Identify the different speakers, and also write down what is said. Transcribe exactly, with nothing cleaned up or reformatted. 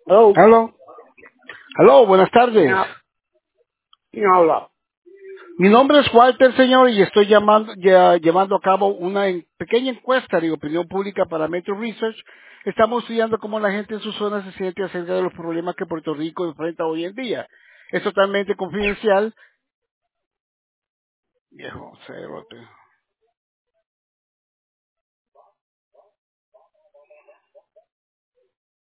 Speaker 1: Hello.
Speaker 2: Aló. Aló, buenas
Speaker 1: ¿Quién
Speaker 2: tardes.
Speaker 1: ha- quién habla?
Speaker 2: Mi nombre es Walter, señor, y estoy llamando, ya, llevando a cabo una en- pequeña encuesta de opinión pública para Metro Research. Estamos estudiando cómo la gente en su zona se siente acerca de los problemas que Puerto Rico enfrenta hoy en día. Es totalmente confidencial. Viejo, cerote.